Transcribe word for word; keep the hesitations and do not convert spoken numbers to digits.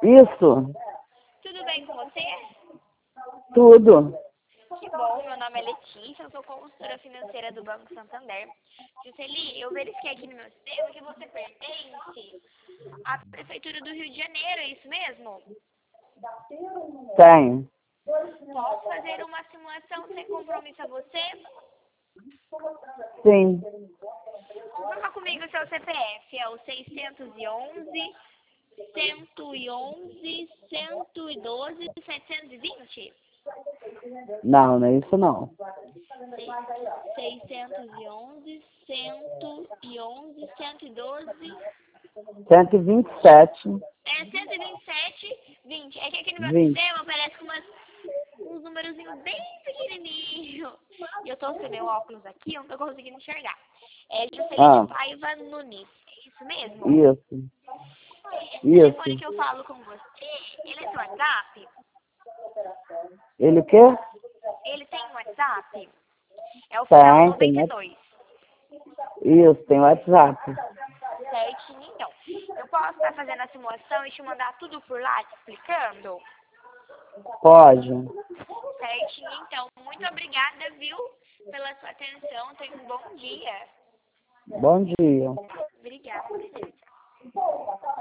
Isso, Tudo bem com você? tudo. Que bom, meu nome é Letícia, eu sou consultora financeira do Banco Santander. Jusceli, eu verifiquei aqui no meu sistema que você pertence à Prefeitura do Rio de Janeiro, é isso mesmo? Tem. Posso fazer uma simulação sem compromisso a você? Sim. Confirma comigo o seu C P F, é o seiscentos e onze, cento e onze, cento e doze, setecentos e vinte? Não, não é isso não. seiscentos e onze, cento e onze, cento e doze, cento e vinte e sete, é cento e vinte e sete, vinte. É que aqui no meu vinte. sistema aparece com umas, uns númerozinhos bem pequenininhos. E eu tô sem meu óculos aqui, eu não tô conseguindo enxergar. É Juscelino Ah, Paiva Nunes, é isso mesmo? isso, Esse telefone isso. que eu falo com você, ele é seu WhatsApp? Ele o quê? Ele tem um WhatsApp? É o final Tem, tem. noventa e What- dois. Isso, tem WhatsApp. Certinho, então. Eu posso estar fazendo a simulação e te mandar tudo por lá, te explicando? Pode. Certinho, então. Muito obrigada, viu, pela sua atenção. Tenha um bom dia. Bom dia. Obrigada.